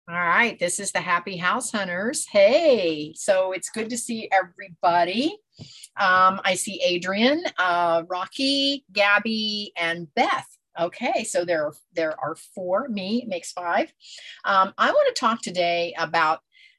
All right, this is the Happy House Hunters. Hey, so it's good to see everybody. I see Adrian, Rocky, Gabby, and Beth. Okay, so there are four. Me it makes five. I want to talk today about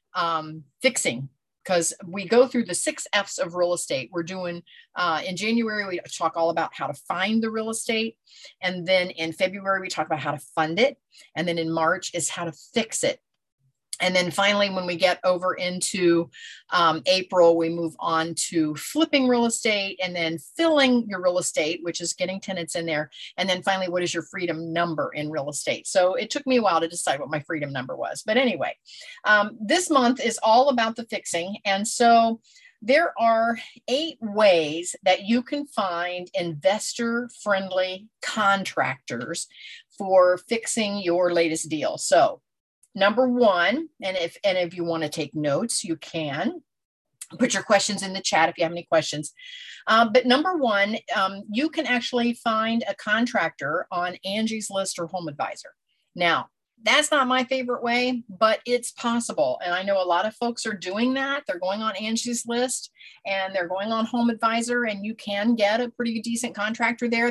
fixing because we go through the six F's of real estate. We're doing in January, we talk all about how to find the real estate. And then in February, we talk about how to fund it. And then in March is how to fix it. And then finally, when we get over into April, we move on to flipping real estate and then filling your real estate, which is getting tenants in there. And then finally, what is your freedom number in real estate? So it took me a while to decide what my freedom number was. But anyway, this month is all about the fixing. And so there are 8 ways that you can find investor friendly contractors for fixing your latest deal. So number one, and if you want to take notes, you can put your questions in the chat if you have any questions. But number one, you can actually find a contractor on Angie's List or Home Advisor. Now, that's not my favorite way, but it's possible. And I know a lot of folks are doing that. They're going on Angie's List and they're going on Home Advisor, and you can get a pretty decent contractor there.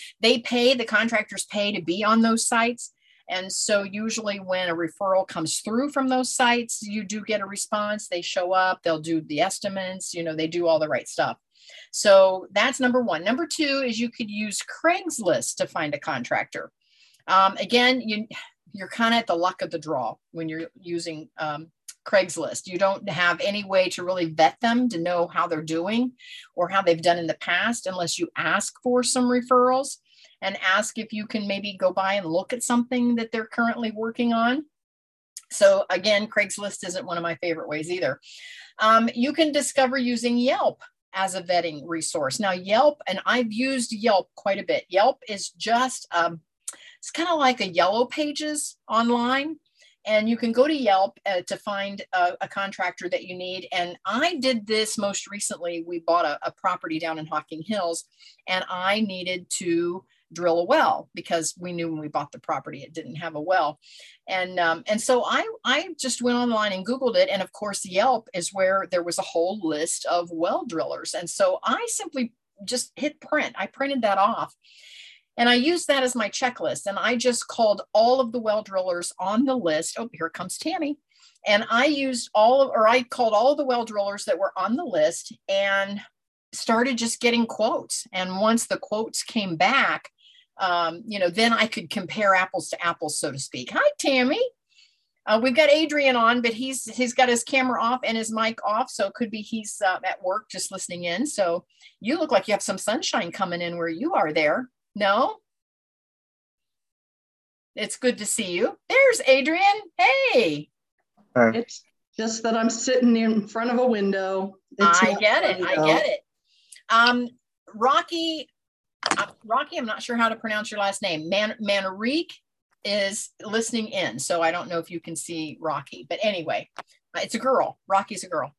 The contractors pay to be on those sites. And so usually when a referral comes through from those sites, you do get a response. They show up, they'll do the estimates, they do all the right stuff. So that's number one. Number two is you could use Craigslist to find a contractor. Again, you're kind of at the luck of the draw when you're using Craigslist. You don't have any way to really vet them to know how they're doing or how they've done in the past unless you ask for some referrals and ask if you can maybe go by and look at something that they're currently working on. So again, Craigslist isn't one of my favorite ways either. You can discover using Yelp as a vetting resource. Now Yelp, and I've used Yelp quite a bit. Yelp is just, it's kind of like a Yellow Pages online. And you can go to Yelp to find a contractor that you need. And I did this most recently. We bought a property down in Hocking Hills, and I needed to drill a well because we knew when we bought the property it didn't have a well. And so I just went online and Googled it. And of course, Yelp is where there was a whole list of well drillers. And so I simply just hit print. I printed that off. And I used that as my checklist. And I just called all of the well drillers on the list. Oh, here comes Tammy. And I called all of the well drillers that were on the list and started just getting quotes. And once the quotes came back, then I could compare apples to apples, so to speak. Hi, Tammy. We've got Adrian on, but he's got his camera off and his mic off. So it could be he's at work just listening in. So you look like you have some sunshine coming in where you are there. No? It's good to see you. There's Adrian. Hey. It's just that I'm sitting in front of a window. I get it. Rocky, I'm not sure how to pronounce your last name. Manrique is listening in. So I don't know if you can see Rocky, but anyway, it's a girl. Rocky's a girl.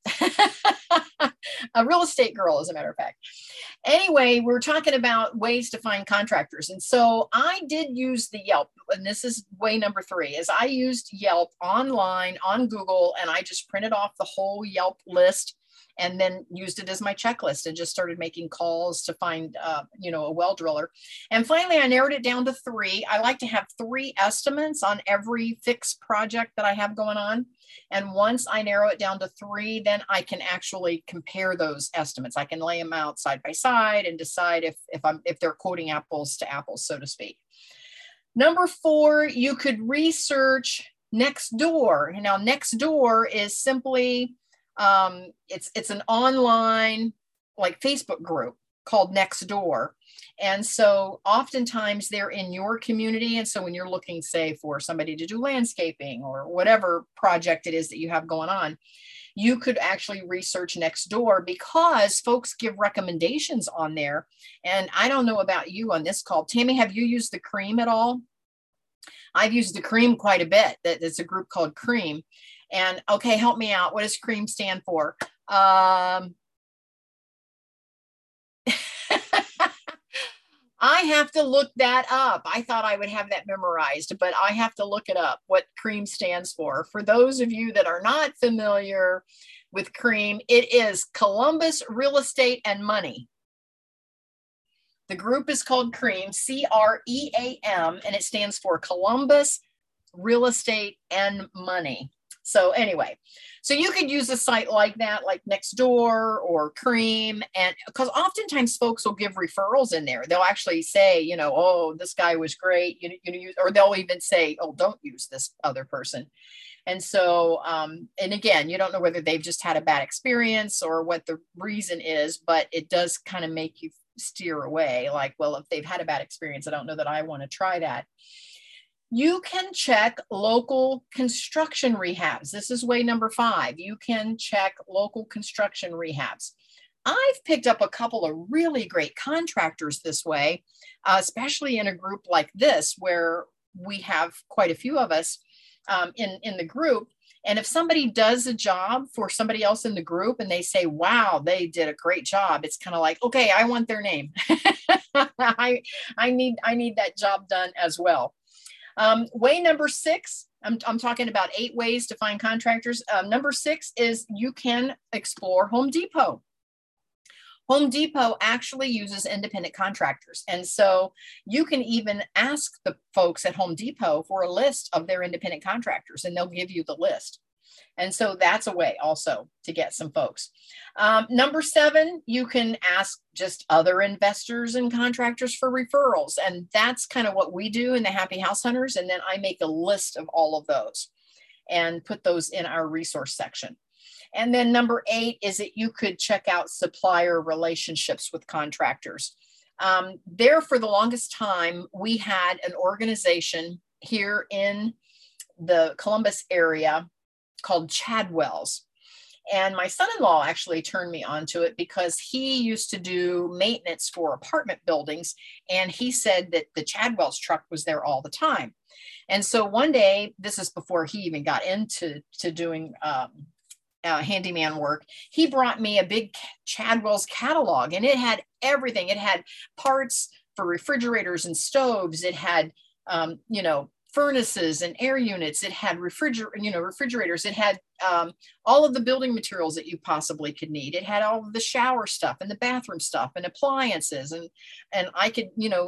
A real estate girl, as a matter of fact. Anyway, we're talking about ways to find contractors. And so I did use the Yelp, and this is way number 3, is I used Yelp online on Google, and I just printed off the whole Yelp list and then used it as my checklist and just started making calls to find, a well driller. And finally, I narrowed it down to 3. I like to have 3 estimates on every fixed project that I have going on. And once I narrow it down to 3, then I can actually compare those estimates. I can lay them out side by side and decide if they're quoting apples to apples, so to speak. Number 4, you could research Nextdoor. Now, Nextdoor is simply it's an online like Facebook group called Nextdoor. And so oftentimes they're in your community. And so when you're looking, say, for somebody to do landscaping or whatever project it is that you have going on, you could actually research Nextdoor because folks give recommendations on there. And I don't know about you on this call. Tammy, have you used the Cream at all? I've used the Cream quite a bit. There's a group called Cream. And okay, help me out. What does CREAM stand for? I have to look that up. I thought I would have that memorized, but I have to look it up, what CREAM stands for. For those of you that are not familiar with CREAM, it is Columbus Real Estate and Money. The group is called CREAM, C-R-E-A-M, and it stands for Columbus Real Estate and Money. So anyway, so you could use a site like that, like Nextdoor or CREAM, and because oftentimes folks will give referrals in there. They'll actually say, you know, oh, this guy was great, or they'll even say, oh, don't use this other person. And so, and again, you don't know whether they've just had a bad experience or what the reason is, but it does kind of make you steer away. Like, well, if they've had a bad experience, I don't know that I want to try that. You can check local construction rehabs. This is way number 5. You can check local construction rehabs. I've picked up a couple of really great contractors this way, especially in a group like this, where we have quite a few of us in the group. And if somebody does a job for somebody else in the group and they say, wow, they did a great job, it's kind of like, okay, I want their name. I need that job done as well. Way number 6, I'm talking about 8 ways to find contractors. Number 6 is you can explore Home Depot. Home Depot actually uses independent contractors. And so you can even ask the folks at Home Depot for a list of their independent contractors, and they'll give you the list. And so that's a way also to get some folks. Number 7, you can ask just other investors and contractors for referrals. And that's kind of what we do in the Happy House Hunters. And then I make a list of all of those and put those in our resource section. And then number 8 is that you could check out supplier relationships with contractors. There for the longest time, we had an organization here in the Columbus area called Chadwell's. And my son-in-law actually turned me onto it because he used to do maintenance for apartment buildings. And he said that the Chadwell's truck was there all the time. And so one day, this is before he even got into doing handyman work, he brought me a big Chadwell's catalog, and it had everything. It had parts for refrigerators and stoves. It had, furnaces and air units. It had refrigerators. It had all of the building materials that you possibly could need. It had all of the shower stuff and the bathroom stuff and appliances. And I could,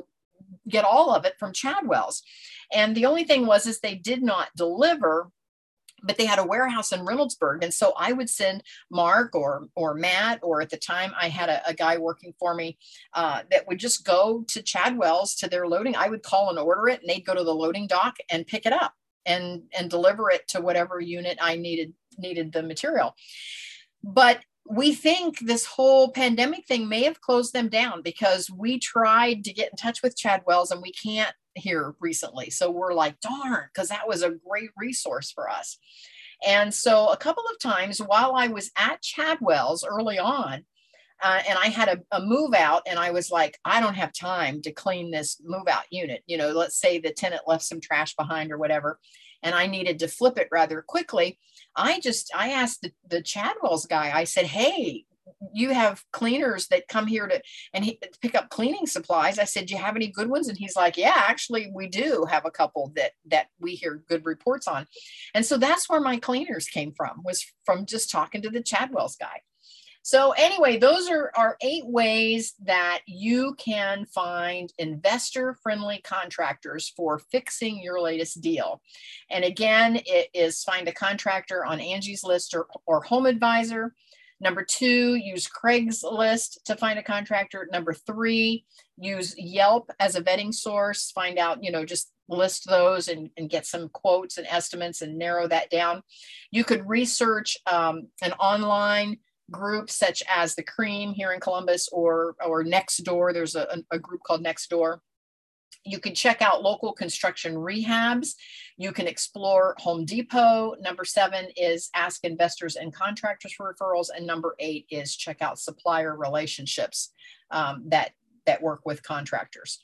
get all of it from Chadwell's. And the only thing is they did not deliver, but they had a warehouse in Reynoldsburg. And so I would send Mark or Matt, or at the time I had a guy working for me that would just go to Chadwell's to their loading. I would call and order it, and they'd go to the loading dock and pick it up and deliver it to whatever unit I needed the material. But we think this whole pandemic thing may have closed them down, because we tried to get in touch with Chadwell's and we can't here recently. So we're like, darn, because that was a great resource for us. And so a couple of times while I was at Chadwell's early on, and I had a move out, and I was like, I don't have time to clean this move out unit. Let's say the tenant left some trash behind or whatever, and I needed to flip it rather quickly. I asked the Chadwell's guy, I said, hey, you have cleaners that come here to pick up cleaning supplies. I said, do you have any good ones? And he's like, yeah, actually we do have a couple that we hear good reports on. And so that's where my cleaners came from, was from just talking to the Chadwell's guy. So anyway, those are 8 ways that you can find investor-friendly contractors for fixing your latest deal. And again, it is find a contractor on Angie's List or Home Advisor. Number 2, use Craigslist to find a contractor. Number 3, use Yelp as a vetting source. Find out, just list those and get some quotes and estimates and narrow that down. You could research an online group such as the CREAM here in Columbus or Nextdoor. There's a group called Nextdoor. You can check out local construction rehabs. You can explore Home Depot. Number 7 is ask investors and contractors for referrals. And number 8 is check out supplier relationships that work with contractors.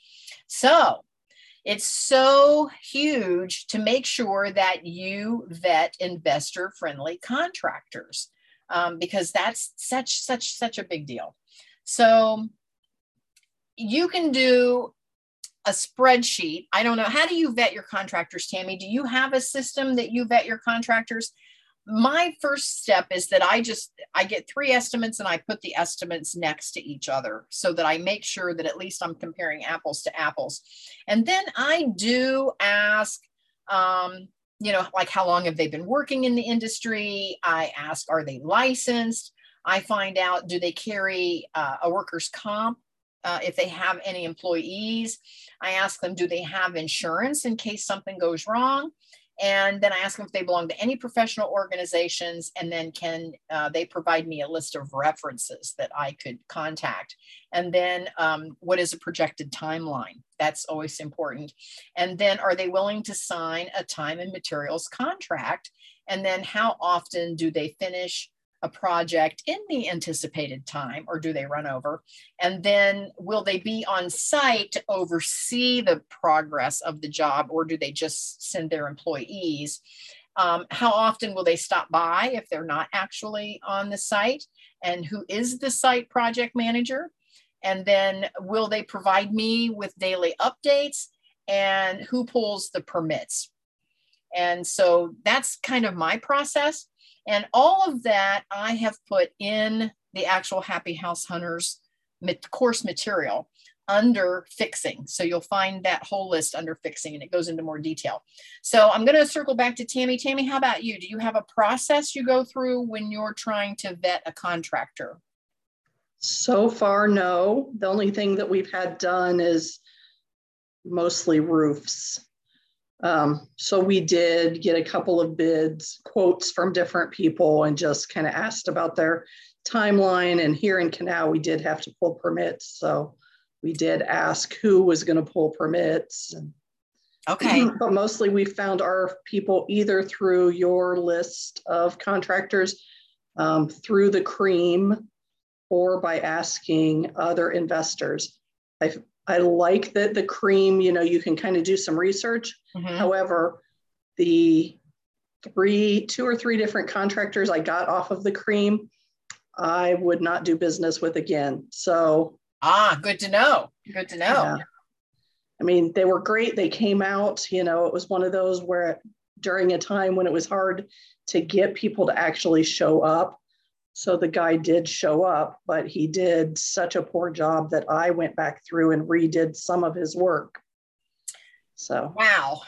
So it's so huge to make sure that you vet investor-friendly contractors. Because that's such a big deal. So you can do a spreadsheet. I don't know. How do you vet your contractors, Tammy? Do you have a system that you vet your contractors? My first step is that I get 3 estimates and I put the estimates next to each other so that I make sure that at least I'm comparing apples to apples. And then I do ask, like how long have they been working in the industry? I ask, are they licensed? I find out, do they carry a workers' comp? If they have any employees, I ask them, do they have insurance in case something goes wrong? And then I ask them if they belong to any professional organizations, and then can they provide me a list of references that I could contact? And then what is a projected timeline? That's always important. And then are they willing to sign a time and materials contract? And then how often do they finish a project in the anticipated time, or do they run over? And then will they be on site to oversee the progress of the job, or do they just send their employees? How often will they stop by if they're not actually on the site? And who is the site project manager? And then will they provide me with daily updates? And who pulls the permits? And so that's kind of my process. And all of that I have put in the actual Happy House Hunters course material under fixing. So you'll find that whole list under fixing, and it goes into more detail. So I'm going to circle back to Tammy. Tammy, how about you? Do you have a process you go through when you're trying to vet a contractor? So far, no. The only thing that we've had done is mostly roofs. So we did get a couple of bids, quotes from different people, and just kind of asked about their timeline. And here in Kanawha, we did have to pull permits. So we did ask who was going to pull permits. Okay. But mostly we found our people either through your list of contractors, through the CREAM, or by asking other investors. I like that the CREAM, you can kind of do some research. Mm-hmm. However, the 2 or 3 different contractors I got off of the CREAM, I would not do business with again. So. Good to know. Good to know. Yeah. I mean, they were great. They came out, it was one of those where during a time when it was hard to get people to actually show up. So the guy did show up, but he did such a poor job that I went back through and redid some of his work. So. Wow.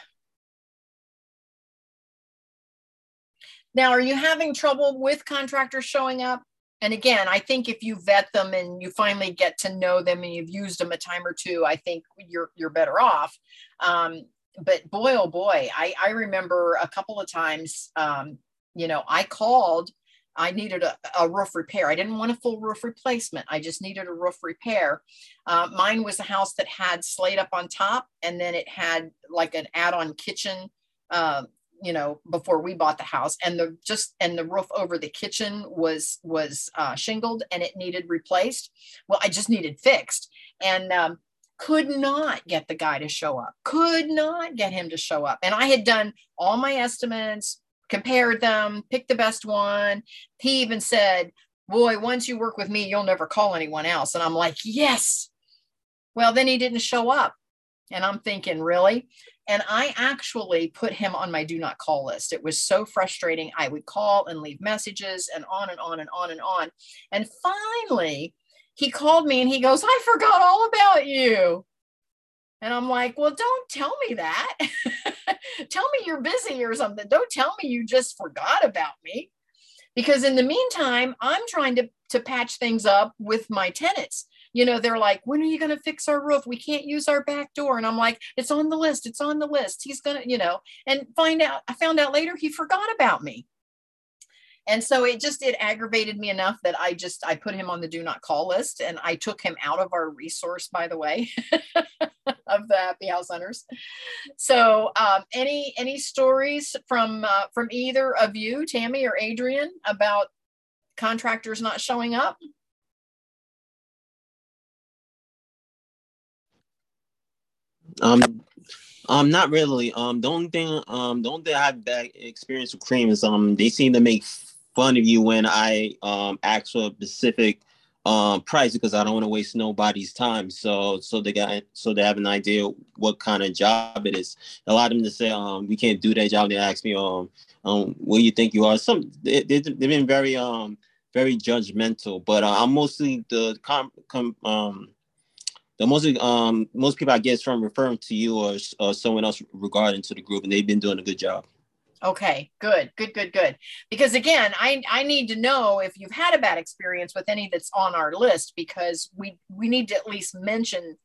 Now, are you having trouble with contractors showing up? And again, I think if you vet them and you finally get to know them and you've used them a time or two, I think you're better off. But boy, oh boy, I remember a couple of times, I called. I needed a roof repair. I didn't want a full roof replacement. I just needed a roof repair. Mine was a house that had slate up on top, and then it had like an add-on kitchen, before we bought the house, and the roof over the kitchen was shingled and it needed replaced. Well, I just needed fixed, and could not get the guy to show up. Could not get him to show up. And I had done all my estimates, compared them, picked the best one. He even said, boy, once you work with me, you'll never call anyone else. And I'm like, yes. Well, then he didn't show up. And I'm thinking, really? And I actually put him on my do not call list. It was so frustrating. I would call and leave messages and on and on and on and on. And finally, he called me and he goes, I forgot all about you. And I'm like, well, don't tell me that. Tell me you're busy or something. Don't tell me you just forgot about me. Because in the meantime, I'm trying to patch things up with my tenants. They're like, when are you going to fix our roof? We can't use our back door. And I'm like, it's on the list. It's on the list. He's going to, and I found out later he forgot about me. And so it aggravated me enough that I put him on the do not call list, and I took him out of our resource, by the way, of the Happy House Hunters. So any stories from either of you, Tammy or Adrian, about contractors not showing up? Not really. The only thing I have bad experience with CREAM is they seem to make fun of you when I ask for a specific price, because I don't want to waste nobody's time. So they have an idea what kind of job it is. A lot of them just say we can't do that job. They ask me what do you think you are. They've been very very judgmental. But I'm mostly most people I get from referring to you or someone else regarding to the group, and they've been doing a good job. Okay, good. Because again, I need to know if you've had a bad experience with any that's on our list, because we need to at least mention,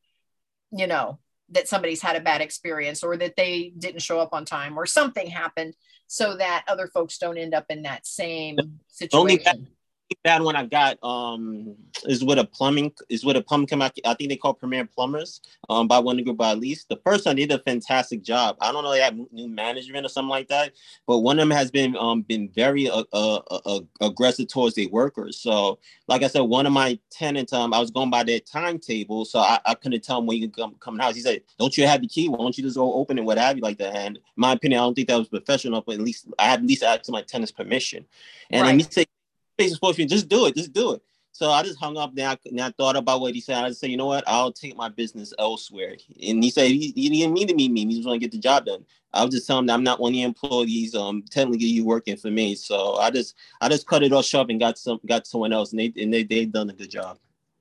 that somebody's had a bad experience, or that they didn't show up on time, or something happened, so that other folks don't end up in that same situation. Bad one I got is with a plumbing company. I think they call Premier Plumbers by one group by Elise. The first one did a fantastic job. I don't know, they have new management or something like that, but one of them has been very aggressive towards their workers. So like I said, one of my tenants, I was going by their timetable, so I couldn't tell him when you can come in the house. He said, "Don't you have the key? Why don't you just go open it, what have you, like that?" And in my opinion, I don't think that was professional, but I had at least asked my tenant's permission. And then he said, supposed to be, just do it. So I just hung up. Now I thought about what he said. I just said, you know what? I'll take my business elsewhere. And he said he didn't mean to meet me. He just want to get the job done. I was just telling him that I'm not one of the employees. Technically you working for me. So I just cut it off sharp and got someone else, and they've done a good job.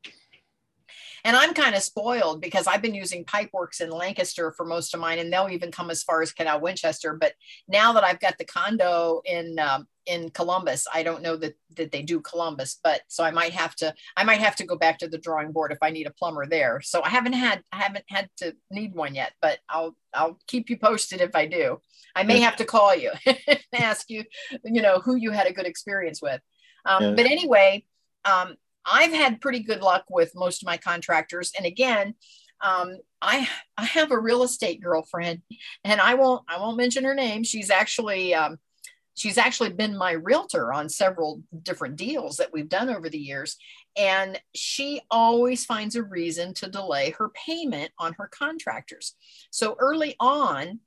And I'm kind of spoiled because I've been using Pipeworks in Lancaster for most of mine, and they'll even come as far as Canal Winchester. But now that I've got the condo in Columbus, I don't know that they do Columbus, but so I might have to go back to the drawing board if I need a plumber there. So I haven't had to need one yet, but I'll keep you posted if I do. I may have to call you and ask you, who you had a good experience with. But anyway, I've had pretty good luck with most of my contractors. And again, I have a real estate girlfriend, and I won't mention her name. She's actually been my realtor on several different deals that we've done over the years. And she always finds a reason to delay her payment on her contractors. So early on,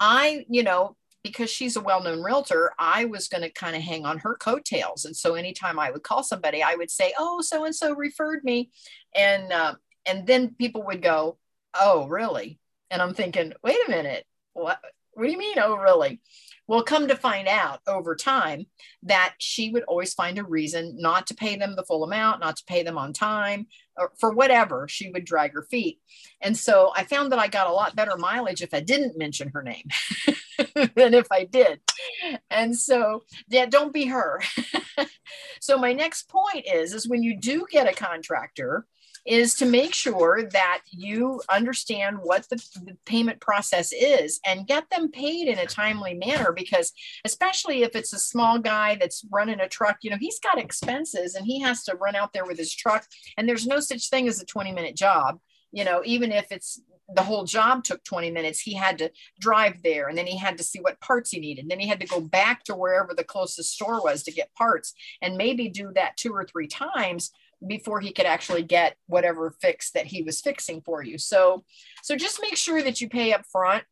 because she's a well-known realtor, I was going to kind of hang on her coattails. And so anytime I would call somebody, I would say, "Oh, so-and-so referred me." And then people would go, "Oh, really?" And I'm thinking, wait a minute, what do you mean, "Oh, really?" Well, come to find out over time that she would always find a reason not to pay them the full amount, not to pay them on time, or for whatever. She would drag her feet. And so I found that I got a lot better mileage if I didn't mention her name than if I did. And so, yeah, don't be her. So my next point is when you do get a contractor, is to make sure that you understand what the payment process is and get them paid in a timely manner, because especially if it's a small guy that's running a truck, he's got expenses and he has to run out there with his truck, and there's no such thing as a 20-minute job. Even if it's the whole job took 20 minutes, he had to drive there, and then he had to see what parts he needed. Then he had to go back to wherever the closest store was to get parts, and maybe do that 2 or 3 times before he could actually get whatever fix that he was fixing for you. So just make sure that you pay up front.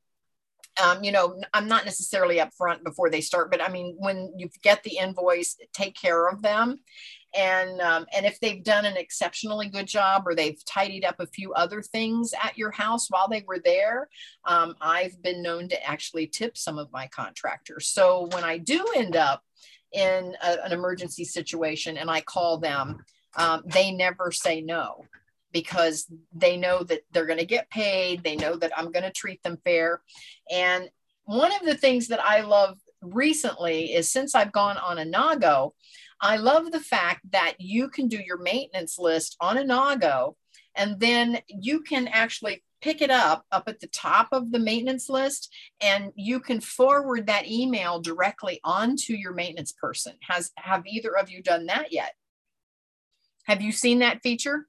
I'm not necessarily up front before they start, but I mean, when you get the invoice, take care of them. And if they've done an exceptionally good job, or they've tidied up a few other things at your house while they were there, I've been known to actually tip some of my contractors. So when I do end up in an emergency situation and I call them, they never say no, because they know that they're going to get paid. They know that I'm going to treat them fair. And one of the things that I love recently is, since I've gone on Inago, I love the fact that you can do your maintenance list on Inago, and then you can actually pick it up at the top of the maintenance list, and you can forward that email directly onto your maintenance person. Have either of you done that yet? Have you seen that feature?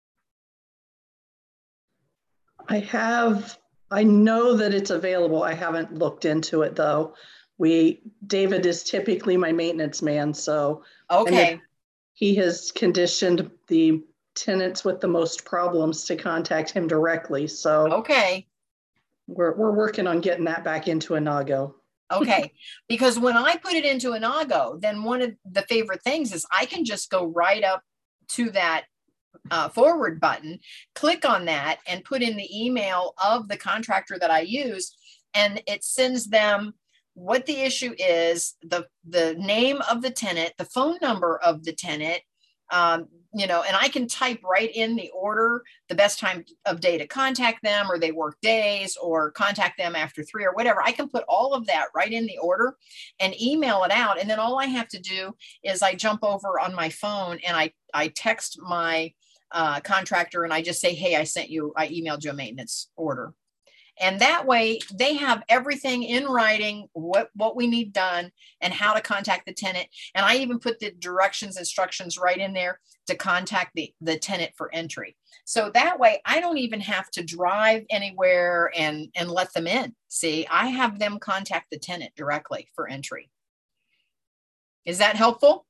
I have. I know that it's available. I haven't looked into it though. David is typically my maintenance man, so okay. He has conditioned the tenants with the most problems to contact him directly. So okay, we're working on getting that back into Inago. Okay, because when I put it into Inago, then one of the favorite things is I can just go right up to that forward button, click on that and put in the email of the contractor that I use. And it sends them what the issue is, the name of the tenant, the phone number of the tenant, you know, and I can type right in the order, the best time of day to contact them, or they work days, or contact them after 3 or whatever. I can put all of that right in the order and email it out. And then all I have to do is I jump over on my phone and I text my contractor and I just say, hey, I emailed you a maintenance order. And that way they have everything in writing, what we need done and how to contact the tenant. And I even put the instructions right in there to contact the tenant for entry. So that way I don't even have to drive anywhere and let them in. See, I have them contact the tenant directly for entry. Is that helpful?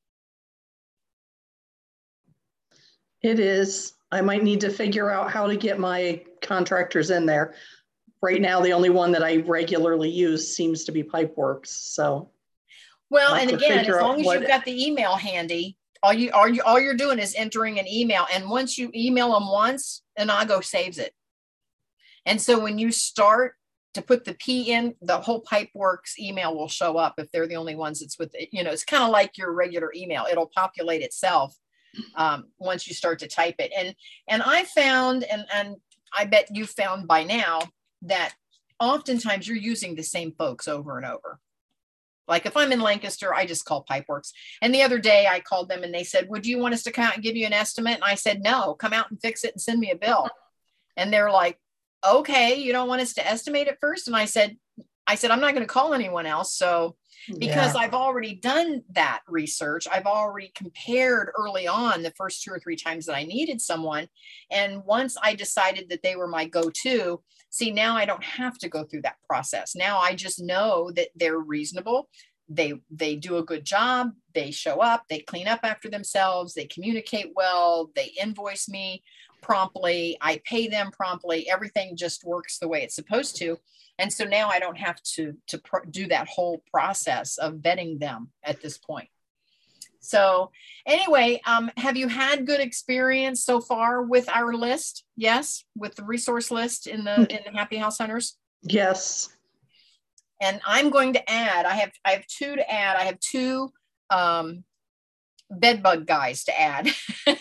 It is. I might need to figure out how to get my contractors in there. Right now, the only one that I regularly use seems to be Pipeworks. So, well, and again, as long as you've got the email handy, all you're doing is entering an email. And once you email them once, Inago saves it. And so when you start to put the P in, the whole Pipeworks email will show up if they're the only ones that's with it. You know, it's kind of like your regular email. It'll populate itself once you start to type it. And I found, and I bet you found by now, that oftentimes you're using the same folks over and over. Like if I'm in Lancaster, I just call Pipeworks. And the other day I called them and they said, would you want us to come out and give you an estimate? And I said, no, come out and fix it and send me a bill. And they're like, okay, you don't want us to estimate it first? And I said, I'm not going to call anyone else. So because I've already done that research, I've already compared early on the first 2 or 3 times that I needed someone. And once I decided that they were my go-to, see, now I don't have to go through that process. Now I just know that they're reasonable. They do a good job. They show up, they clean up after themselves. They communicate well. They invoice me promptly. I pay them promptly. Everything just works the way it's supposed to. And so now I don't have to do that whole process of vetting them at this point. So anyway, have you had good experience so far with our list? Yes, with the resource list in the Happy House Hunters? Yes. And I'm going to add, I have 2 to add. I have 2 bed bug guys to add.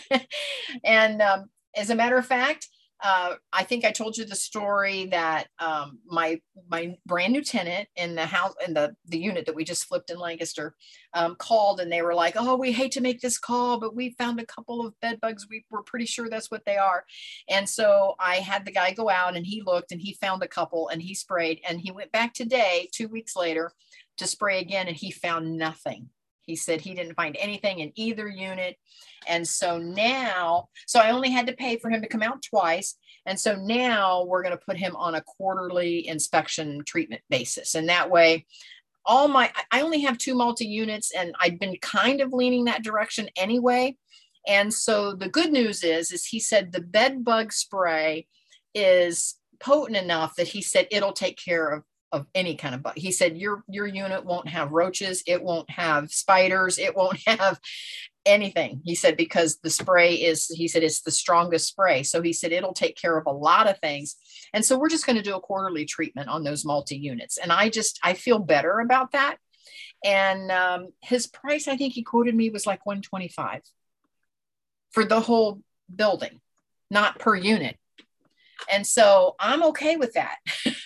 And as a matter of fact, I think I told you the story that my brand new tenant in the house, in the unit that we just flipped in Lancaster, called and they were like, oh, we hate to make this call, but we found a couple of bed bugs. We're pretty sure that's what they are. And so I had the guy go out and he looked and he found a couple and he sprayed, and he went back today, 2 weeks later, to spray again, and he found nothing. He said he didn't find anything in either unit. And so now, so I only had to pay for him to come out twice. And so now we're going to put him on a quarterly inspection treatment basis. And that way, I only have 2 multi-units, and I've been kind of leaning that direction anyway. And so the good news is he said the bed bug spray is potent enough that he said it'll take care of any kind of bug. He said your unit won't have roaches, it won't have spiders, it won't have anything. He said because the spray he said it's the strongest spray. So he said it'll take care of a lot of things. And so we're just going to do a quarterly treatment on those multi-units. And I feel better about that. And his price, I think he quoted me, was like $125 for the whole building, not per unit. And so I'm okay with that.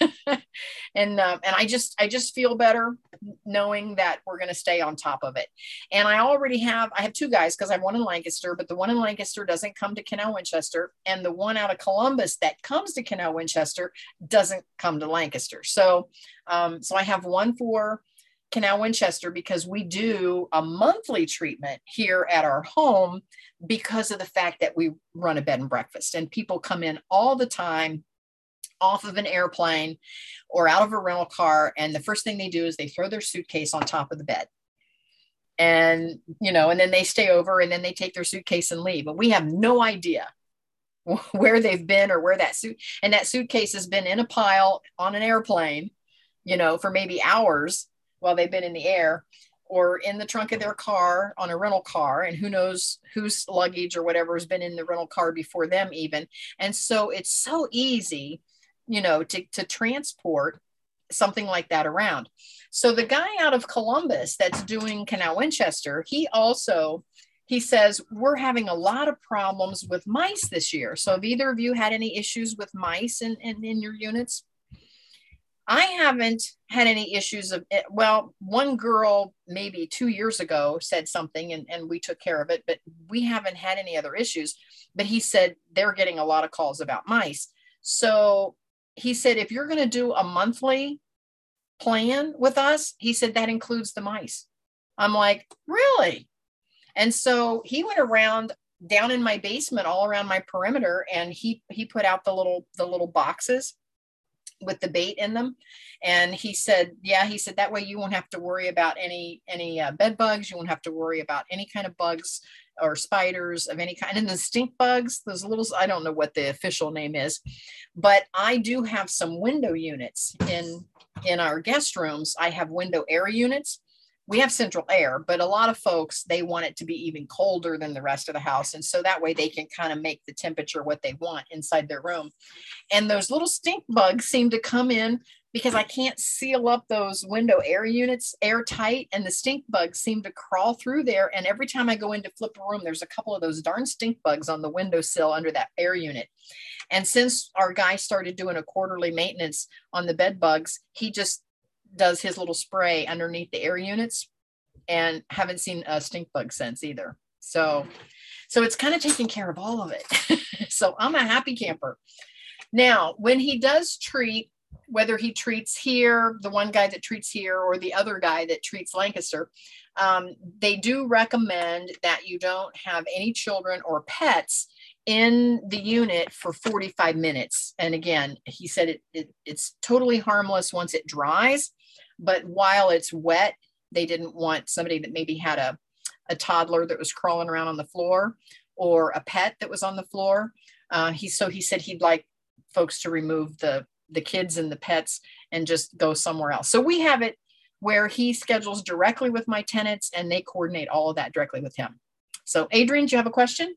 And I just feel better knowing that we're going to stay on top of it. And I have 2 guys, because I have one in Lancaster, but the one in Lancaster doesn't come to Canal Winchester. And the one out of Columbus that comes to Canal Winchester doesn't come to Lancaster. So I have one for Canal Winchester because we do a monthly treatment here at our home because of the fact that we run a bed and breakfast, and people come in all the time off of an airplane or out of a rental car. And the first thing they do is they throw their suitcase on top of the bed, and, and then they stay over and then they take their suitcase and leave. But we have no idea where they've been or where that suitcase has been in a pile on an airplane, for maybe hours while they've been in the air, or in the trunk of their car on a rental car, and who knows whose luggage or whatever has been in the rental car before them even. And so it's so easy, to transport something like that around. So the guy out of Columbus that's doing Canal Winchester, he says, we're having a lot of problems with mice this year. So have either of you had any issues with mice in your units? I haven't had any issues of it. Well, one girl maybe 2 years ago said something and we took care of it, but we haven't had any other issues. But he said they're getting a lot of calls about mice. So he said, if you're going to do a monthly plan with us, he said that includes the mice. I'm like, really? And so he went around down in my basement, all around my perimeter, and he put out the little boxes with the bait in them. And he said, that way you won't have to worry about any bed bugs. You won't have to worry about any kind of bugs or spiders of any kind. And the stink bugs, those little, I don't know what the official name is, but I do have some window units in our guest rooms. I have window air units. We have central air, but a lot of folks, they want it to be even colder than the rest of the house. And so that way they can kind of make the temperature what they want inside their room. And those little stink bugs seem to come in because I can't seal up those window air units airtight. And the stink bugs seem to crawl through there. And every time I go in to flip a room, there's a couple of those darn stink bugs on the windowsill under that air unit. And since our guy started doing a quarterly maintenance on the bed bugs, he just does his little spray underneath the air units, and haven't seen a stink bug since either. So it's kind of taking care of all of it. So I'm a happy camper. Now, when he does treat, whether he treats here, the one guy that treats here or the other guy that treats Lancaster, they do recommend that you don't have any children or pets in the unit for 45 minutes. And again, he said it's totally harmless once it dries, but while it's wet, they didn't want somebody that maybe had a toddler that was crawling around on the floor or a pet that was on the floor. He said he'd like folks to remove the kids and the pets and just go somewhere else. So we have it where he schedules directly with my tenants and they coordinate all of that directly with him. So Adrian, do you have a question?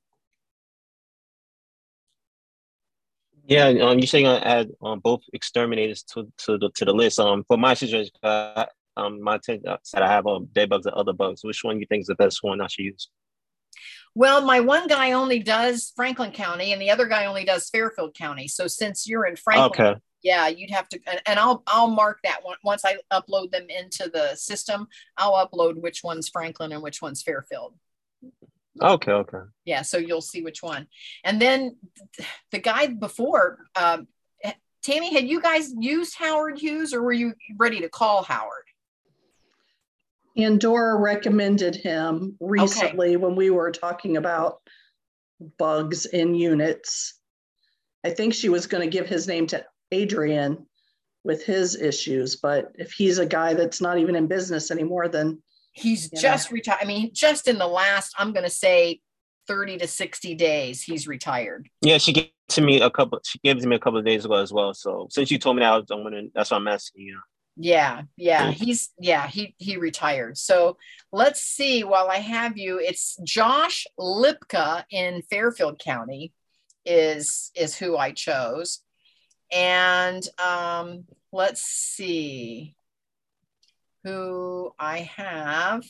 Yeah, you're saying I add both exterminators to the list. For my situation, my tent said I have dead bugs and other bugs. Which one you think is the best one I should use? Well, my one guy only does Franklin County, and the other guy only does Fairfield County. So since you're in Franklin, okay. Yeah, you'd have to, and I'll mark that one once I upload them into the system. I'll upload which one's Franklin and which one's Fairfield. Okay. Yeah, so you'll see which one. And then the guy before, Tammy, had you guys used Howard Hughes, or were you ready to call Howard? And Dora recommended him recently when we were talking about bugs in units. I think she was going to give his name to Adrian with his issues, but if he's a guy that's not even in business anymore, then he's just retired. I mean, just in the last, I'm going to say 30 to 60 days, he's retired. Yeah, she gave me a couple of days ago as well. So since you told me that, that's why I'm asking you. Yeah. He retired. So let's see, while I have you, it's Josh Lipka in Fairfield County is who I chose. And let's see who I have.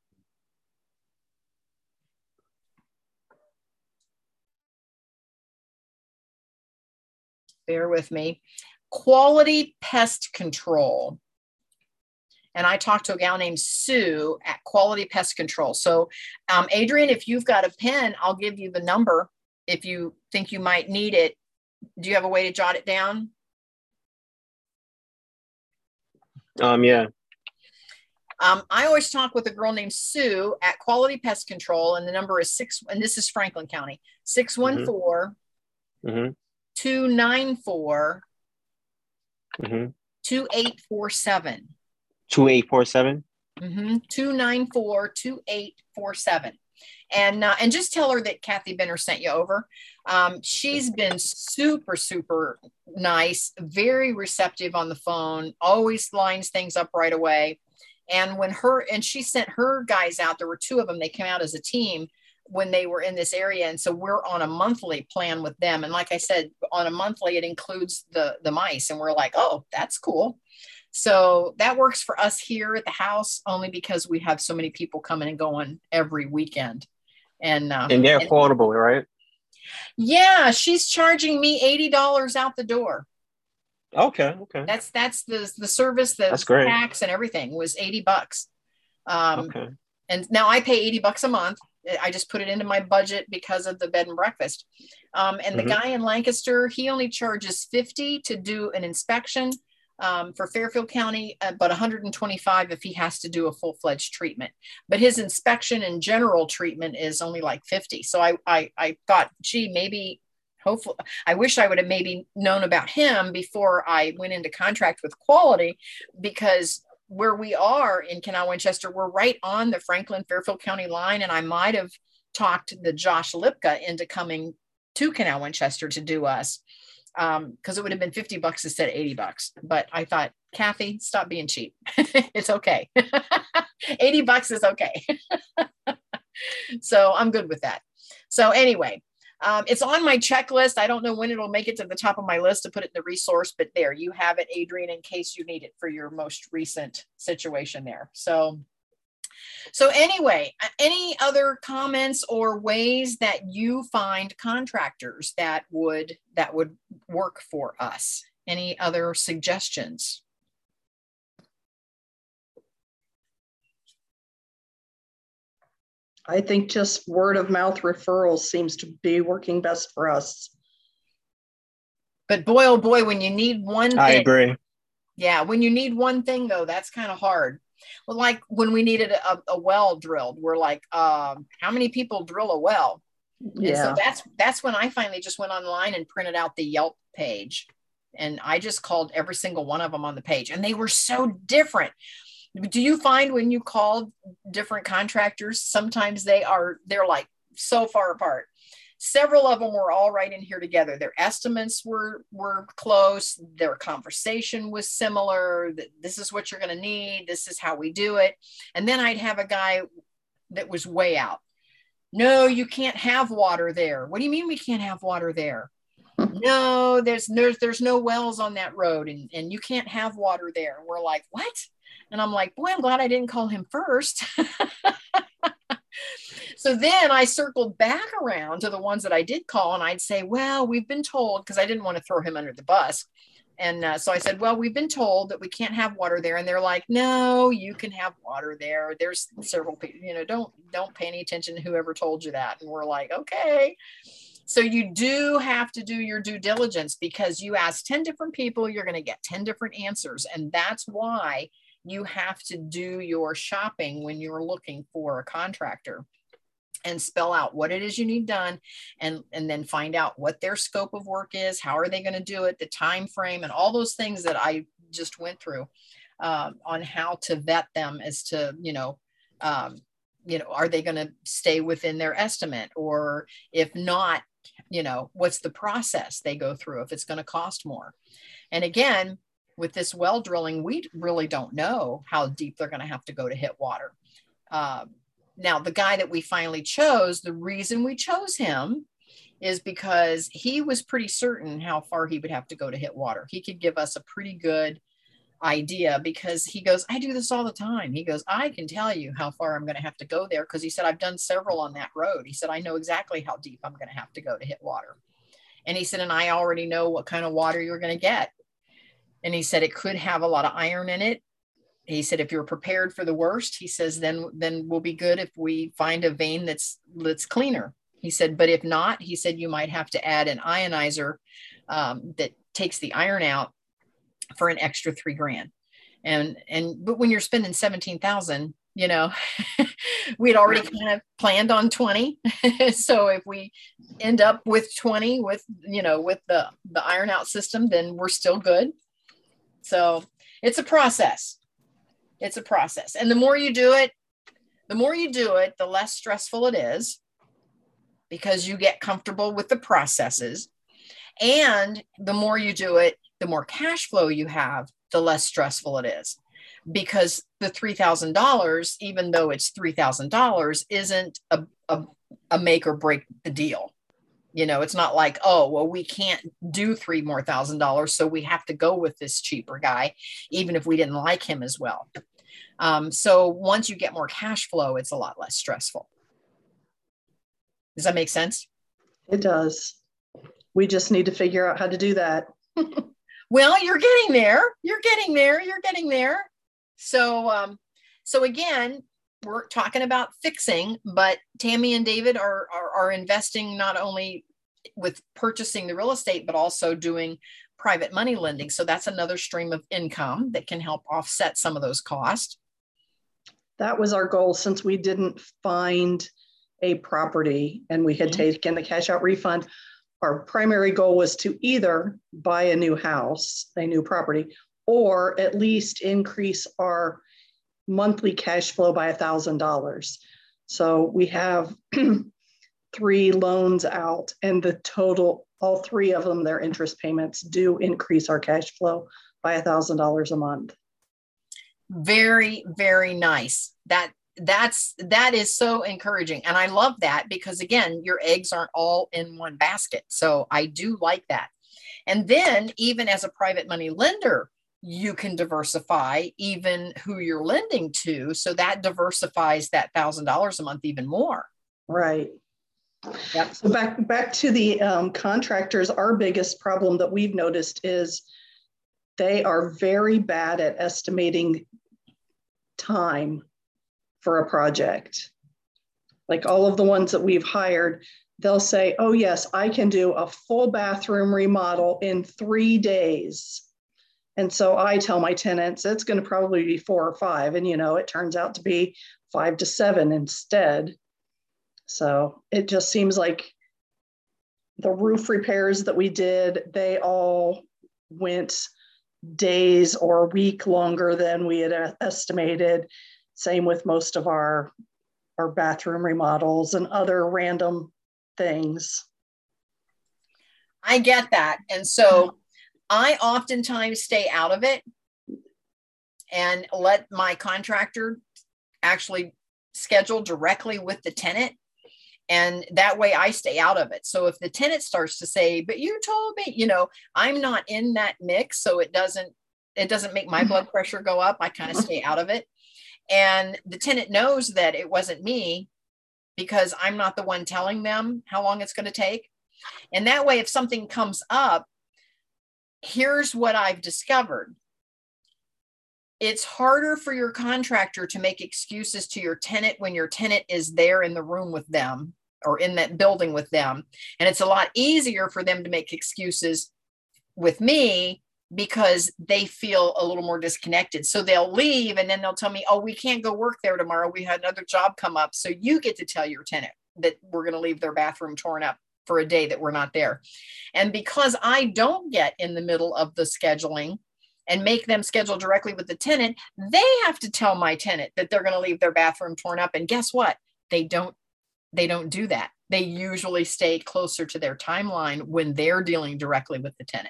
Bear with me. Quality Pest Control. And I talked to a gal named Sue at Quality Pest Control. So Adrian, if you've got a pen, I'll give you the number if you think you might need it. Do you have a way to jot it down? Yeah. I always talk with a girl named Sue at Quality Pest Control, and the number is and this is Franklin County, 614 294 2847. 2847? 294 2847. And just tell her that Kathy Benner sent you over. She's been super, super nice, very receptive on the phone, always lines things up right away. And she sent her guys out, there were two of them, they came out as a team when they were in this area. And so we're on a monthly plan with them. And like I said, on a monthly, it includes the mice. And we're like, oh, that's cool. So that works for us here at the house only because we have so many people coming and going every weekend. And they're affordable, right? Yeah, she's charging me $80 out the door. Okay. That's the service, that's great. Tax and everything was $80. Okay. And now I pay $80 a month. I just put it into my budget because of the bed and breakfast. And the guy in Lancaster, he only charges $50 to do an inspection for Fairfield County, but $125 if he has to do a full-fledged treatment. But his inspection and general treatment is only like $50. So I thought, gee, maybe, hopefully, I wish I would have maybe known about him before I went into contract with Quality, because where we are in Canal Winchester, we're right on the Franklin Fairfield County line. And I might have talked the Josh Lipka into coming to Canal Winchester to do us. Because it would have been $50 instead of $80. But I thought, Kathy, stop being cheap. It's okay. $80 is okay. So I'm good with that. So anyway, it's on my checklist. I don't know when it'll make it to the top of my list to put it in the resource, but there you have it, Adrian, in case you need it for your most recent situation there. So anyway, any other comments or ways that you find contractors that would work for us? Any other suggestions? I think just word of mouth referrals seems to be working best for us. But boy, oh boy, when you need one thing. I agree. Yeah, when you need one thing though, that's kind of hard. Well, like when we needed a well drilled, we're like, how many people drill a well? Yeah. And so that's when I finally just went online and printed out the Yelp page. And I just called every single one of them on the page. And they were so different. Do you find when you call different contractors, sometimes they're like so far apart? Several of them were all right in here together. Their estimates were close. Their conversation was similar. This is what you're going to need. This is how we do it. And then I'd have a guy that was way out. No, you can't have water there. What do you mean we can't have water there? No, there's no wells on that road, and you can't have water there. And we're like, what? And I'm like, boy, I'm glad I didn't call him first. So then I circled back around to the ones that I did call, and I'd say, well, we've been told, because I didn't want to throw him under the bus. And so I said, well, we've been told that we can't have water there. And they're like, no, you can have water there. There's several people, don't pay any attention to whoever told you that. And we're like, okay. So you do have to do your due diligence, because you ask 10 different people, you're going to get 10 different answers. And that's why you have to do your shopping when you're looking for a contractor, and spell out what it is you need done, and then find out what their scope of work is, how are they going to do it, the time frame, and all those things that I just went through on how to vet them as to, are they going to stay within their estimate? Or if not, what's the process they go through if it's going to cost more? And again, with this well drilling, we really don't know how deep they're going to have to go to hit water. Now, the guy that we finally chose, the reason we chose him is because he was pretty certain how far he would have to go to hit water. He could give us a pretty good idea, because he goes, I do this all the time. He goes, I can tell you how far I'm going to have to go there, because he said, I've done several on that road. He said, I know exactly how deep I'm going to have to go to hit water. And he said, and I already know what kind of water you're going to get. And he said, it could have a lot of iron in it. He said, if you're prepared for the worst, he says, then we'll be good if we find a vein that's cleaner. He said, but if not, he said, you might have to add an ionizer that takes the iron out for an extra $3,000. But when you're spending 17,000, we'd already kind of planned on 20. So if we end up with 20 with the iron out system, then we're still good. So it's a process. It's a process. And the more you do it, the less stressful it is, because you get comfortable with the processes. And the more you do it, the more cash flow you have, the less stressful it is. because the $3,000, even though it's $3,000, isn't a make or break the deal. It's not like, oh, well, we can't do $3,000 more, so we have to go with this cheaper guy, even if we didn't like him as well. So once you get more cash flow, it's a lot less stressful. Does that make sense? It does. We just need to figure out how to do that. Well, you're getting there. You're getting there. You're getting there. So again, we're talking about fixing, but Tammy and David are investing not only with purchasing the real estate, but also doing private money lending. So that's another stream of income that can help offset some of those costs. That was our goal, since we didn't find a property and we had taken the cash out refund. Our primary goal was to either buy a new house, a new property, or at least increase our monthly cash flow by $1,000. So we have 3 loans out, and the total, all 3 of them, their interest payments do increase our cash flow by $1,000 a month. Very, very nice. That is so encouraging. And I love that, because again, your eggs aren't all in one basket. So I do like that. And then even as a private money lender, you can diversify even who you're lending to. So that diversifies that $1,000 a month even more. Right. Yep. So back to the contractors, our biggest problem that we've noticed is they are very bad at estimating time for a project. Like all of the ones that we've hired, they'll say, oh yes, I can do a full bathroom remodel in 3 days. And so I tell my tenants, it's going to probably be 4 or 5. And, it turns out to be 5 to 7 instead. So it just seems like the roof repairs that we did, they all went days or a week longer than we had estimated. Same with most of our bathroom remodels and other random things. I get that. And so I oftentimes stay out of it and let my contractor actually schedule directly with the tenant. And that way I stay out of it. So if the tenant starts to say, but you told me, I'm not in that mix. So it doesn't make my blood pressure go up. I kind of stay out of it. And the tenant knows that it wasn't me, because I'm not the one telling them how long it's going to take. And that way, if something comes up, here's what I've discovered. It's harder for your contractor to make excuses to your tenant when your tenant is there in the room with them or in that building with them. And it's a lot easier for them to make excuses with me, because they feel a little more disconnected. So they'll leave and then they'll tell me, oh, we can't go work there tomorrow. We had another job come up. So you get to tell your tenant that we're going to leave their bathroom torn up for a day that we're not there. And because I don't get in the middle of the scheduling and make them schedule directly with the tenant, they have to tell my tenant that they're going to leave their bathroom torn up. And guess what? They don't do that. They usually stay closer to their timeline when they're dealing directly with the tenant.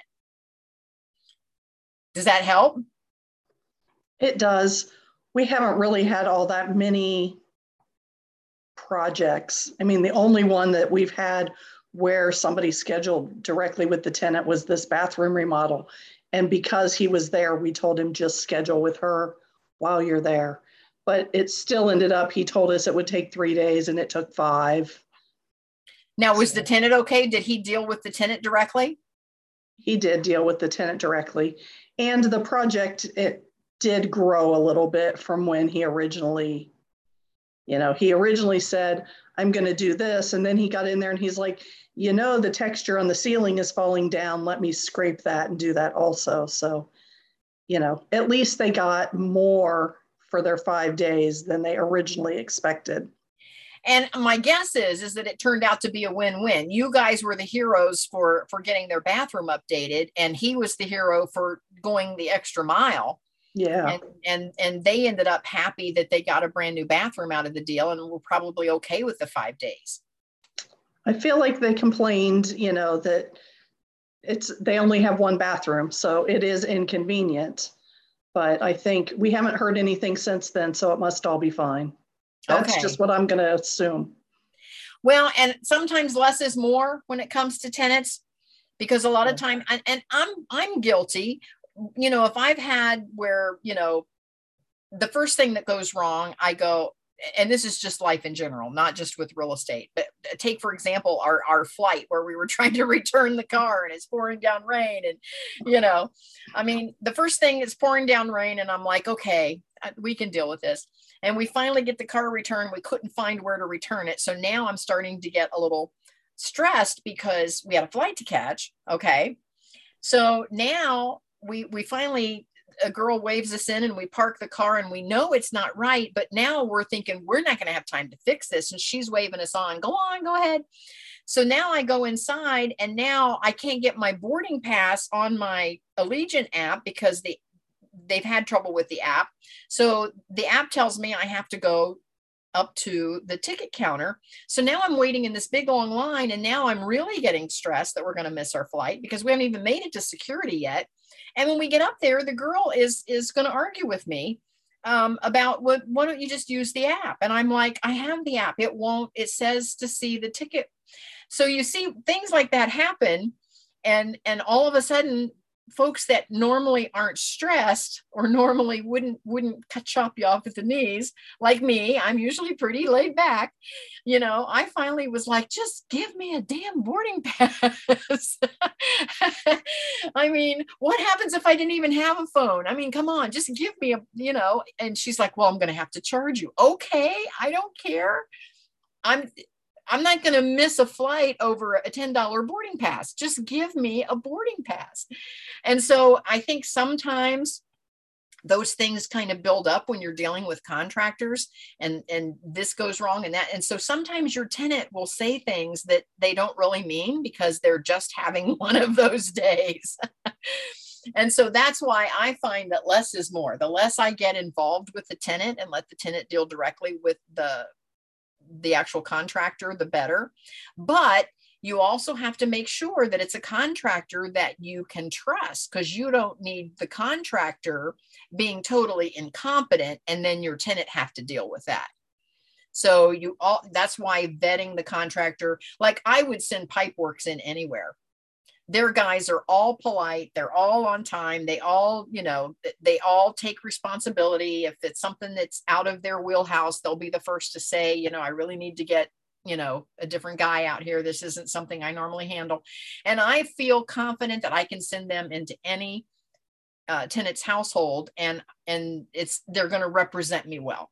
Does that help? It does. We haven't really had all that many projects. I mean, the only one that we've had where somebody scheduled directly with the tenant was this bathroom remodel. And because he was there, we told him just schedule with her while you're there. But it still ended up, he told us it would take 3 days and it took 5. Now, was the tenant okay? Did he deal with the tenant directly? He did deal with the tenant directly. And the project, it did grow a little bit from when he originally said, I'm going to do this. And then he got in there and he's like, the texture on the ceiling is falling down. Let me scrape that and do that also. So, at least they got more for their 5 days than they originally expected. And my guess is that it turned out to be a win-win. You guys were the heroes for getting their bathroom updated, and he was the hero for going the extra mile. Yeah. And they ended up happy that they got a brand new bathroom out of the deal, and were probably okay with the 5 days. I feel like they complained, that they only have one bathroom, so it is inconvenient. But I think we haven't heard anything since then, so it must all be fine. That's Okay. just what I'm going to assume. Well, and sometimes less is more when it comes to tenants, because a lot of time, and I'm guilty, you know, if I've had where, you know, the first thing that goes wrong, I go, and this is just life in general, not just with real estate, but take, for example, our flight where we were trying to return the car and it's pouring down rain. And, you know, I mean, the first thing is pouring down rain and I'm like, okay, we can deal with this. And we finally get the car returned. We couldn't find where to return it. So now I'm starting to get a little stressed because we had a flight to catch. Okay. So now we finally, a girl waves us in and we park the car and we know it's not right. But now we're thinking we're not going to have time to fix this. And she's waving us on, go ahead. So now I go inside and now I can't get my boarding pass on my Allegiant app because they've had trouble with the app. So the app tells me I have to go up to the ticket counter. So now I'm waiting in this big long line. And now I'm really getting stressed that we're going to miss our flight because we haven't even made it to security yet. And when we get up there, the girl is going to argue with me about why don't you just use the app? And I'm like, I have the app. It says to see the ticket. So you see things like that happen. And all of a sudden, folks that normally aren't stressed or normally wouldn't chop you off at the knees, like me, I'm usually pretty laid back. You know, I finally was like, just give me a damn boarding pass. I mean, what happens if I didn't even have a phone? I mean, come on, just give me you know, and she's like, well, I'm going to have to charge you. Okay. I don't care. I'm not going to miss a flight over a $10 boarding pass. Just give me a boarding pass. And so I think sometimes those things kind of build up when you're dealing with contractors and this goes wrong and that. And so sometimes your tenant will say things that they don't really mean because they're just having one of those days. And so that's why I find that less is more. The less I get involved with the tenant and let the tenant deal directly with the actual contractor, the better. But you also have to make sure that it's a contractor that you can trust, because you don't need the contractor being totally incompetent and then your tenant have to deal with that. So that's why vetting the contractor, like I would send Pipeworks in anywhere. Their guys are all polite. They're all on time. They all, you know, they all take responsibility. If it's something that's out of their wheelhouse, they'll be the first to say, you know, I really need to get, you know, a different guy out here. This isn't something I normally handle. And I feel confident that I can send them into any tenant's household and they're going to represent me well.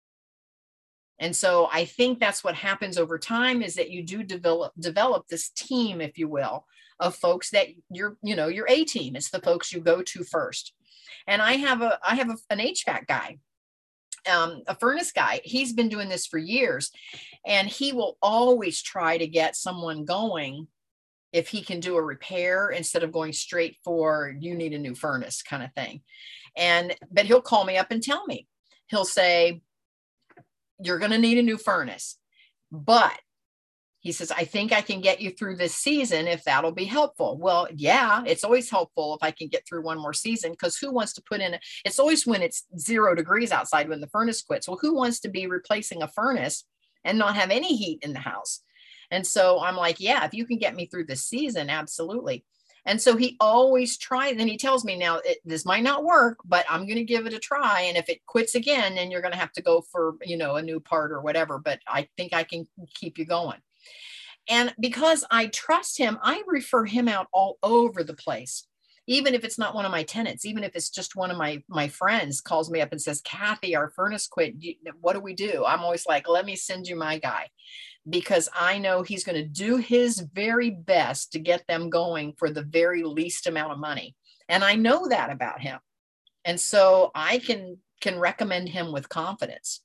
And so I think that's what happens over time, is that you do develop this team, if you will, of folks that your A team. It's the folks you go to first. And I have an HVAC guy, a furnace guy. He's been doing this for years, and he will always try to get someone going if he can do a repair instead of going straight for, you need a new furnace kind of thing. But he'll call me up and tell me. He'll say, you're going to need a new furnace, but he says, I think I can get you through this season if that'll be helpful. Well, yeah, it's always helpful if I can get through one more season, because who wants to put in, it's always when it's 0 degrees outside when the furnace quits. Well, who wants to be replacing a furnace and not have any heat in the house? And so I'm like, yeah, if you can get me through this season, absolutely. And so he always tries, and he tells me, now this might not work, but I'm going to give it a try. And if it quits again, then you're going to have to go for, a new part or whatever, but I think I can keep you going. And because I trust him, I refer him out all over the place. Even if it's not one of my tenants, even if it's just one of my friends calls me up and says, Kathy, our furnace quit. What do we do? I'm always like, let me send you my guy, because I know he's going to do his very best to get them going for the very least amount of money. And I know that about him. And so I can recommend him with confidence.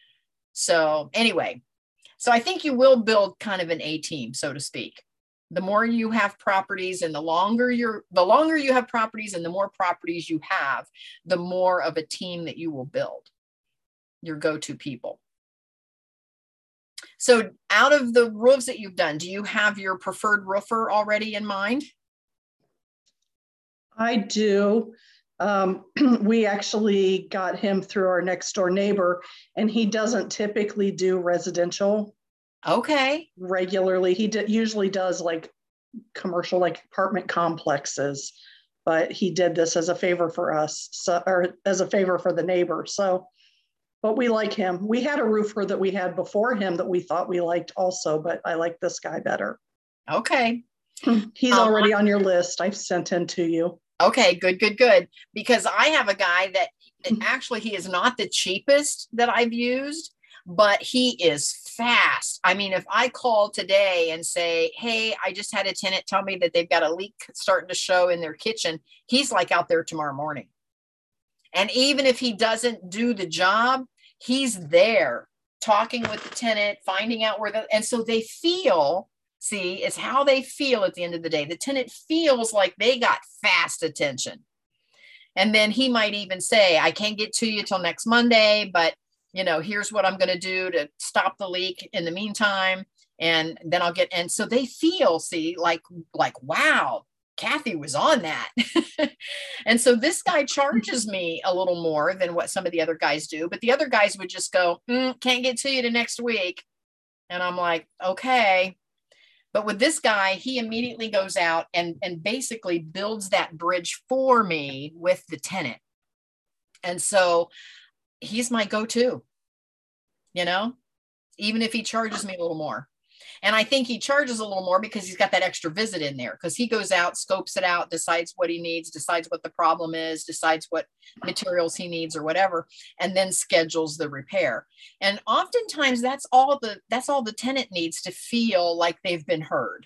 So anyway, so I think you will build kind of an A team, so to speak. The more you have properties and the longer you have properties and the more properties you have, the more of a team that you will build, your go-to people. So out of the roofs that you've done, do you have your preferred roofer already in mind? I do. We actually got him through our next door neighbor, and he doesn't typically do residential Okay. regularly. He usually does like commercial, like apartment complexes, but he did this as a favor for us, or as a favor for the neighbor. So, but we like him. We had a roofer that we had before him that we thought we liked also, but I like this guy better. Okay. He's already on your list. I've sent him to you. Okay, good. Because I have a guy that actually, he is not the cheapest that I've used, but he is fast. I mean, if I call today and say, hey, I just had a tenant tell me that they've got a leak starting to show in their kitchen, he's like out there tomorrow morning. And even if he doesn't do the job, he's there talking with the tenant, finding out and so they feel, see, it's how they feel at the end of the day. The tenant feels like they got fast attention. And then he might even say, I can't get to you till next Monday, but here's what I'm going to do to stop the leak in the meantime. And then and so they feel, see, like, wow, Kathy was on that. And so this guy charges me a little more than what some of the other guys do, but the other guys would just go, can't get to you to next week. And I'm like, okay. But with this guy, he immediately goes out and basically builds that bridge for me with the tenant. And so he's my go-to, even if he charges me a little more. And I think he charges a little more because he's got that extra visit in there, because he goes out, scopes it out, decides what he needs, decides what the problem is, decides what materials he needs or whatever, and then schedules the repair. And oftentimes that's all the tenant needs to feel like they've been heard,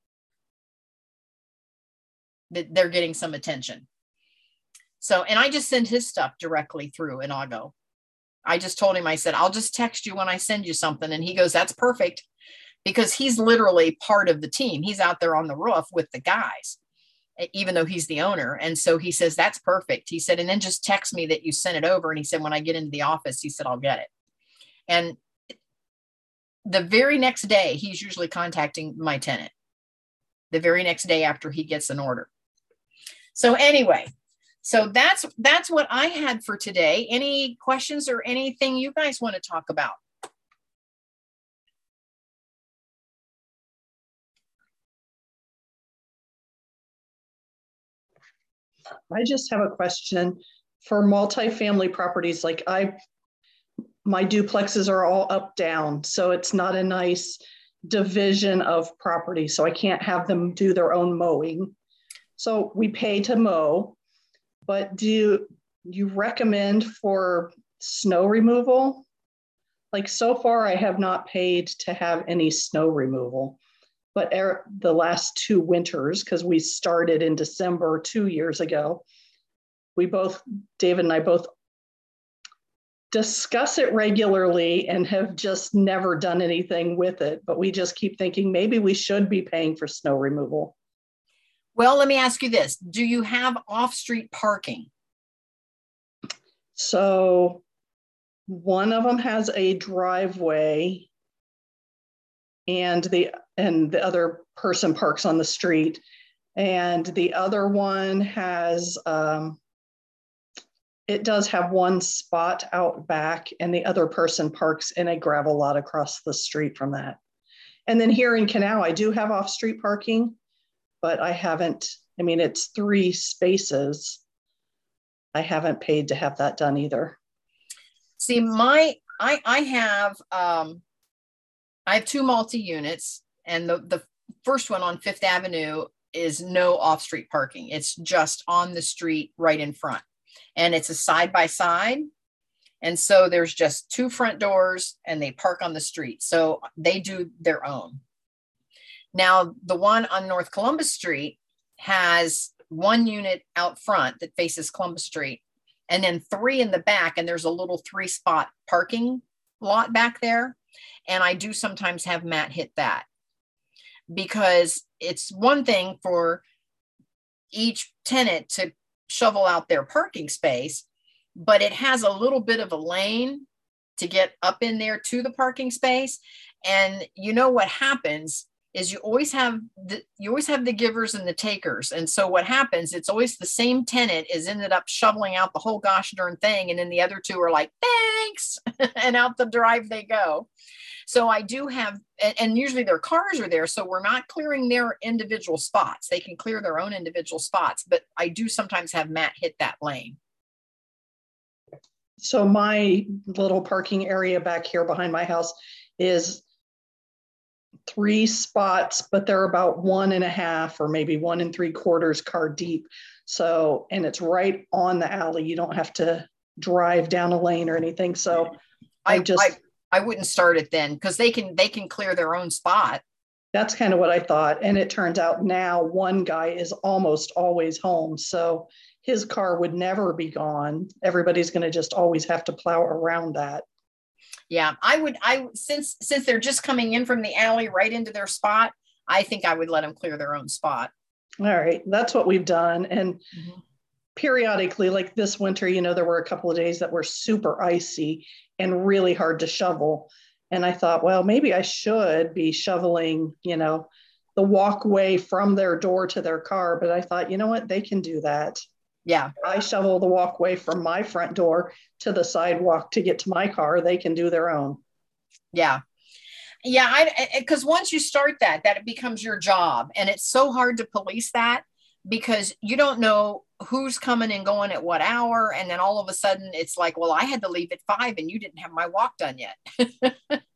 that they're getting some attention. So, and I just send his stuff directly through Inago. I just told him, I said, I'll just text you when I send you something. And he goes, that's perfect. Because he's literally part of the team. He's out there on the roof with the guys, even though he's the owner. And so he says, that's perfect. He said, and then just text me that you sent it over. And he said, when I get into the office, he said, I'll get it. And the very next day, he's usually contacting my tenant the very next day after he gets an order. So anyway, so that's what I had for today. Any questions or anything you guys want to talk about? I just have a question for multifamily properties. Like my duplexes are all up down, so it's not a nice division of property. So I can't have them do their own mowing. So we pay to mow, but do you recommend for snow removal? Like so far, I have not paid to have any snow removal. But the last 2 winters, because we started in December 2 years ago, David and I both discuss it regularly and have just never done anything with it. But we just keep thinking maybe we should be paying for snow removal. Well, let me ask you this. Do you have off-street parking? So one of them has a driveway, and the other person parks on the street. And the other one has, it does have one spot out back, and the other person parks in a gravel lot across the street from that. And then here in Canal, I do have off-street parking, but I haven't, it's 3 spaces. I haven't paid to have that done either. See, I have 2 multi-units, and the first one on Fifth Avenue is no off-street parking. It's just on the street right in front. And it's a side-by-side. And so there's just 2 front doors, and they park on the street. So they do their own. Now, the one on North Columbus Street has 1 unit out front that faces Columbus Street, and then 3 in the back. And there's a little 3-spot parking lot back there. And I do sometimes have Matt hit that, because it's one thing for each tenant to shovel out their parking space, but it has a little bit of a lane to get up in there to the parking space. And you know what happens is you always have the givers and the takers. And so what happens, it's always the same tenant is ended up shoveling out the whole gosh darn thing. And then the other two are like, thanks, and out the drive they go. So I do have, and usually their cars are there. So we're not clearing their individual spots. They can clear their own individual spots, but I do sometimes have Matt hit that lane. So my little parking area back here behind my house is 3 spots, but they're about 1.5 or maybe 1 3/4 car deep. So, and it's right on the alley. You don't have to drive down a lane or anything. So I wouldn't start it then, because they can clear their own spot. That's kind of what I thought. And it turns out now one guy is almost always home. So his car would never be gone. Everybody's going to just always have to plow around that. Yeah, since they're just coming in from the alley right into their spot, I think I would let them clear their own spot. All right. That's what we've done. And periodically, like this winter, there were a couple of days that were super icy and really hard to shovel. And I thought, well, maybe I should be shoveling, the walkway from their door to their car. But I thought, you know what, they can do that. Yeah. I shovel the walkway from my front door to the sidewalk to get to my car. They can do their own. Yeah. Yeah. Because once you start that it becomes your job. And it's so hard to police that, because you don't know who's coming and going at what hour. And then all of a sudden it's like, well, I had to leave at 5 and you didn't have my walk done yet.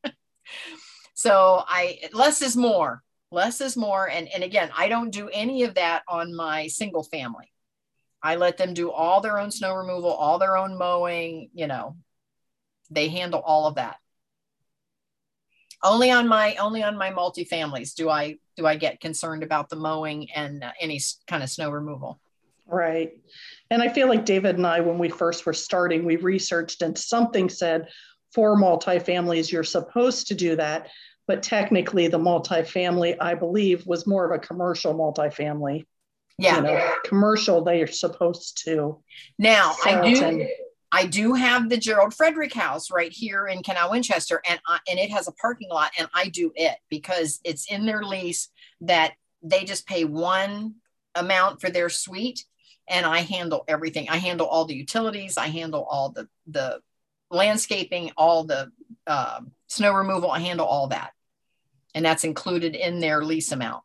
So less is more. And again, I don't do any of that on my single family. I let them do all their own snow removal, all their own mowing, they handle all of that. Only on my multifamilies do I get concerned about the mowing and any kind of snow removal. Right. And I feel like David and I, when we first were starting, we researched and something said for multifamilies, you're supposed to do that. But technically the multifamily, I believe, was more of a commercial multifamily. Yeah. Commercial, they are supposed to. Now, I do have the Gerald Frederick house right here in Canal Winchester, and it has a parking lot, and I do it because it's in their lease that they just pay one amount for their suite, and I handle everything. I handle all the utilities. I handle all the landscaping, all the snow removal. I handle all that, and that's included in their lease amount.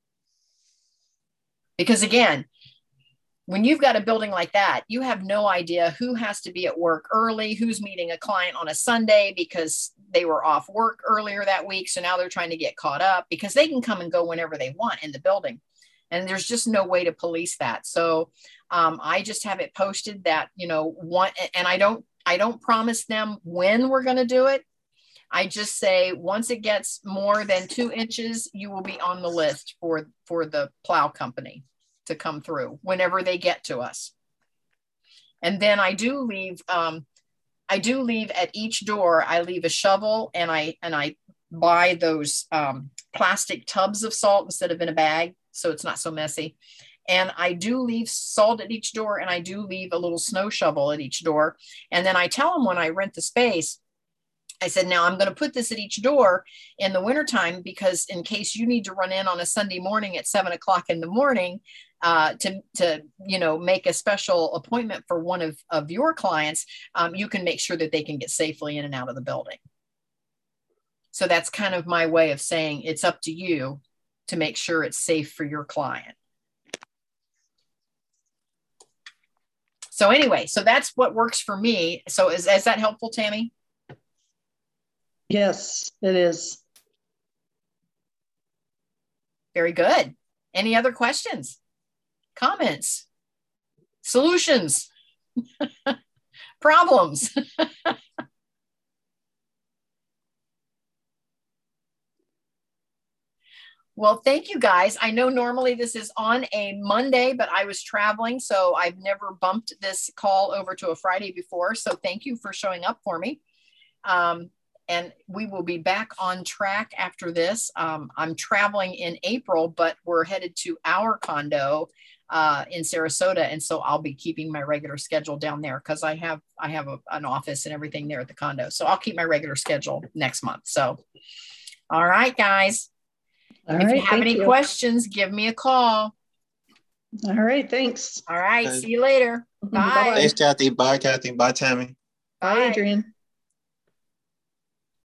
Because again, when you've got a building like that, you have no idea who has to be at work early, who's meeting a client on a Sunday because they were off work earlier that week. So now they're trying to get caught up, because they can come and go whenever they want in the building. And there's just no way to police that. So I just have it posted that, and I don't promise them when we're going to do it. I just say, once it gets more than 2 inches, you will be on the list for the plow company to come through whenever they get to us. And then I do leave at each door, I leave a shovel, and I buy those plastic tubs of salt instead of in a bag, so it's not so messy. And I do leave salt at each door, and I do leave a little snow shovel at each door. And then I tell them when I rent the space, I said, now I'm going to put this at each door in the wintertime, because in case you need to run in on a Sunday morning at 7 o'clock in the morning to make a special appointment for one of your clients, you can make sure that they can get safely in and out of the building. So that's kind of my way of saying it's up to you to make sure it's safe for your client. So anyway, so that's what works for me. So is that helpful, Tammy? Yes, it is. Very good. Any other questions, comments, solutions, problems? Well, thank you guys. I know normally this is on a Monday, but I was traveling, so I've never bumped this call over to a Friday before. So thank you for showing up for me. And we will be back on track after this. I'm traveling in April, but we're headed to our condo in Sarasota. And so I'll be keeping my regular schedule down there, because I have an office and everything there at the condo. So I'll keep my regular schedule next month. So, all right, guys. All If right, you have thank any you. questions, give me a call. All right, thanks. All right. Okay. See you later. Bye. Bye-bye. Thanks, Kathy. Bye, Kathy. Bye, Tammy. Bye, Adrian.